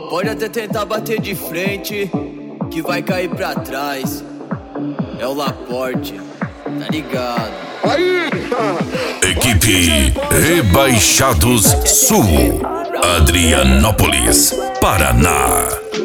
Pode até tentar bater de frente, que vai cair pra trás. É o Laporte, tá ligado? Equipe Rebaixados Sul, Adrianópolis, Paraná.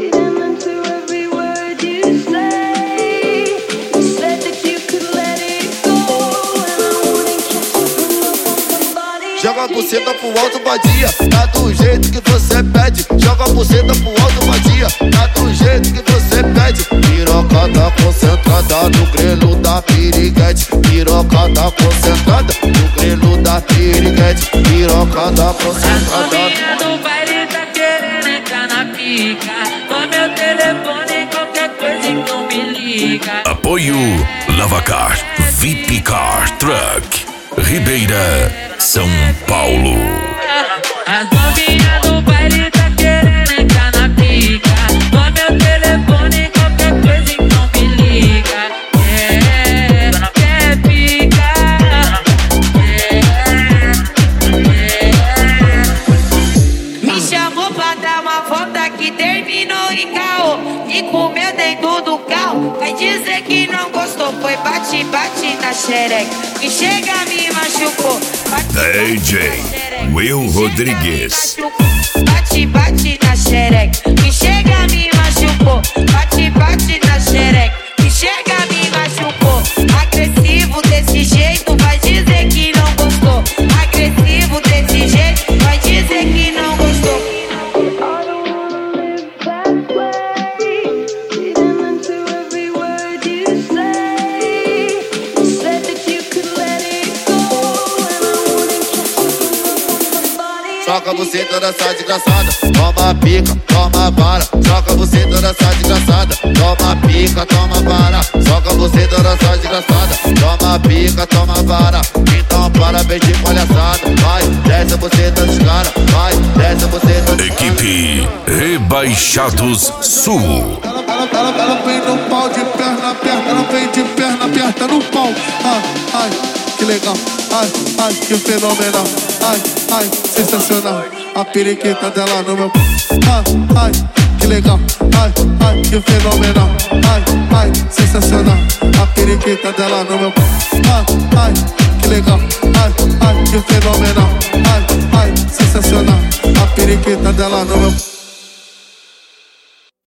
Joga a buceta pro alto, vadia, tá do jeito que você pede. Joga a buceta pro alto, vadia, tá do jeito que você pede. Piroca tá concentrada no grelo da piriguete. Piroca tá concentrada no grelo da piriguete. Piroca tá concentrada. A novinha do baile tá querendo entrar na pica. Com meu telefone, qualquer coisa então me liga. Apoio Lavacar, VIP Car Truck, Ribeira, São Paulo. As novinhas do baile tá querendo entrar na pica. Com meu telefone, qualquer coisa então me liga. Quer pica. Me chamou pra dar uma volta que terminou em caô. E comeu dentro do carro. Vai dizer que não gostou. Foi bate, bate na xereca. Que chega me machucou. DJ Will Rodrigues. Bate, bate na xereca. Que chega me machucou. Bate, bate na xereca. Que chega me machucou. Agressivo desse jeito, vai dizer que não gostou. Agressivo desse jeito, vai dizer que não gostou. Joga você toda essa desgraçada, toma pica, toma vara. Joga você toda essa desgraçada, toma pica, toma vara. Joga você toda essa desgraçada, toma pica, toma vara. Então parabéns de palhaçada, vai, desce você dos caras, vai, desce você dos caras. Equipe Rebaixados Sul. Ela vem no pau de perna aperta, ela vem de perna aperta no pau. Ai, ai, que legal, ai, ai, que fenomenal. Ai, ai, sensacional. A periquita dela no meu. Ai, ai, que legal. Ai, ai, que fenomenal. Ai, ai, sensacional. A periquita dela no meu. Ai, ai, que legal. Ai, ai, que fenomenal. Ai, ai, sensacional. A periquita dela no meu.